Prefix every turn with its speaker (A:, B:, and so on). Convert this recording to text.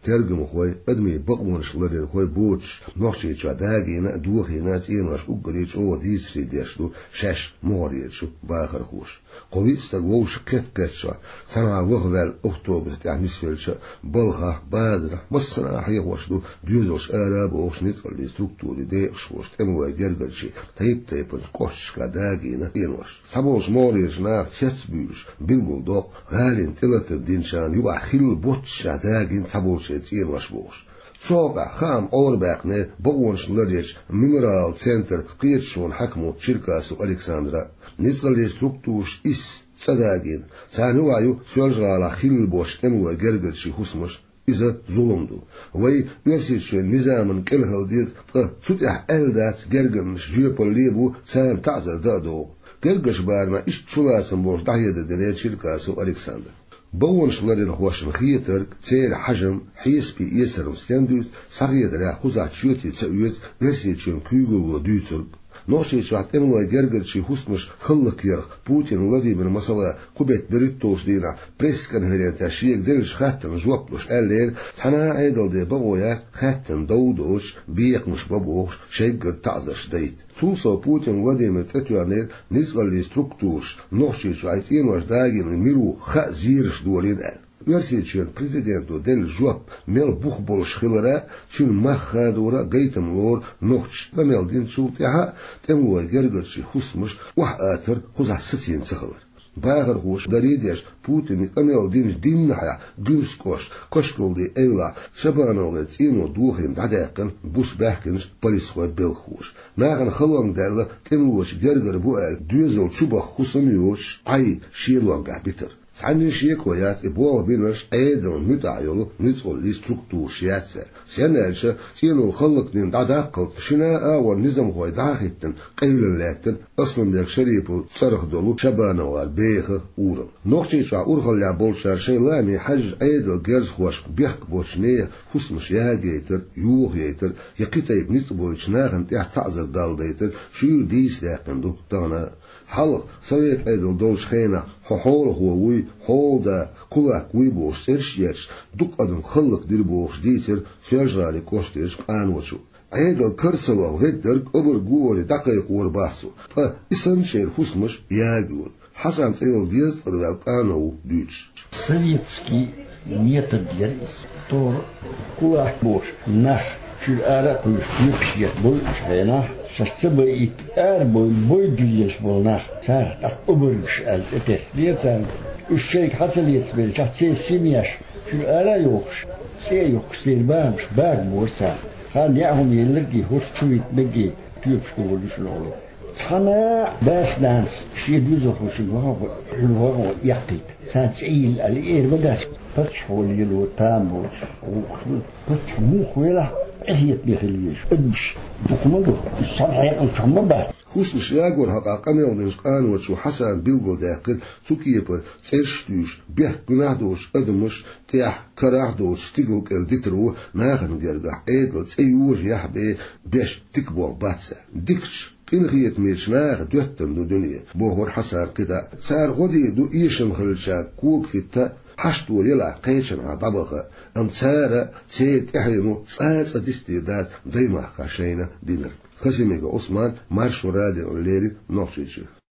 A: ترجم خوي أدمي بقونش لدين خوي بوتش نوشي تشا داجينا دوخينا تينوش أقريش أو ديسري ديشلو شاش موريتشو باخر خوش قوي استغوش كتشا سنة وغوال أكتوبر تعني سفلشا بلغة بادرة مصنع حيوشدو ديوزوش آراب وش نتقل ستركتوري ديش وش تموي جرجلشي تيب كوشكا داجينا تينوش سبوش موريش ناخ تشتبيش بيلغو دوق غالين تلت الدينشان يبع خيل بوتشا داجين سبوش تينوش بوش صوغا خام أورباقنا بغونش لريش ميمورال سنتر قيرشون حكمو شركاسو ألكسندرا نزغل ستركتوش إس صداقين سانوعيو سيرجغالا خيل بوش تمو جرجلشي حسمش إذا ظلمدو وي يسيرشون نظامن كلهل ديت تسوتح ألدات جرجلش جيوبوليبو سان تعزل دادو جرجش بارما إش تشولاسن بوش دحيدا دنيا شركاسو ألكسندر بونش لرين خوشن خيتر تير حجم حيس بي يسر مستندوت صغير را خوزا تشوتي تسويت غسيتشن كيغل ودوتر نوشي شات انو جرجرشي حسمش خلق يرخ بوتين ولدي بن مسألة قبت بريتوش دينا بريسكن هرين تشيك دلش خاتن جوابلوش قالين تحنا ايدل دي بغويات خاتن دودوش بيق مش بابوش شيقر تعزش ديت سوسا بوتين ولدي من تتوانير نزغل لي ستركتوش نوشي شات انوش داغين ميرو خا زيرش دولين قال يرسيتشن بريزيدنتو دل جواب ميل بوخبول شخلرا شن مخادورا قيتم لور نوخش وميل دين شوتيها تمو جرجرشي حسمش وحاتر خزع ستين سخلر باغر خوش دريديش بوتين اميل دين دين نحيا جنسكوش كشكول دي ايلا شبانو تينو دوخين دعداقن بوس باحكنش بوليس خوات بيلخوش ناغن خلوان دارلا تموش جرجر بوال دوزل شبخ خسميوش اي شيلوان قابتر سعني شيك ويات إبوه بينش أيضا متعيلو نتقل لي ستركتور شياتسا سيانالشا سينو خلق نين دعداقل شناء والنظام هو داخلتن قيل لاتن أصلا داك شريبو صرخ دولو شبانوار بيخ أورم نوخشي شع أورخل لعبولشار شي لامي حج أيضا جرز خوش بيحك بوشنية خسمش ياجيتر يوغ ييتر يقيتايب نتبويش ناغن تيح تعزر دال ديتر شير ديس داقندو تغنى حلق سويت أيدل دولش خينا حول هو وي حول دا كلاك ويبوش سيرشيش دوك أدم خلق ديربوش ديتر سيرجالي كوشتيش قانوشو أيدل كرسوا وهيدرك أبر قوري دقيق ورباسو فإسان شير حسمش ياجون حسن أيدل ديز أدوال قانو ديش
B: советский метод тор кулак бош нах шул ара кулш юкшия бул шайна шастыбы ит ар бой гилеш болнах сар так убурш алсете лесан üşşeyk hasıl yesbel çatse simyaş şul ара yokş şey yok silbamş bag borsa han yahum yellergi hoş çuvit begi tüyüpştü oluşun oğlu sana basdans şey düz okuşun var yakit sen değil ali erbadas فتحوا ليلو تاموش فتحوا خويلا اهيت بيخليش ادمش دكمدو الصنعي الكمبا
A: خوش ياغور حقا قميل دنش قانوش وحسن بيلغو داقل سوكيب تيرشتوش بيح گناهدوش ادمش تيح كراهدوش تيغل كل ديترو ناغن جرگح ايدل تيور يحبي بيش تكبو باتسا ديكش قنخيت ميشناغ دوتن دو دنيا بوهور حسار كدا سار غدي دو ايشم خلشا كوك في التا حشتو يلا قيشن عطبخة امتسارة تيد احينو ساسة ديستيداد ديما خاشينا دينر خسيميغا عثمان مارشو رادي اوليري نوخشيشي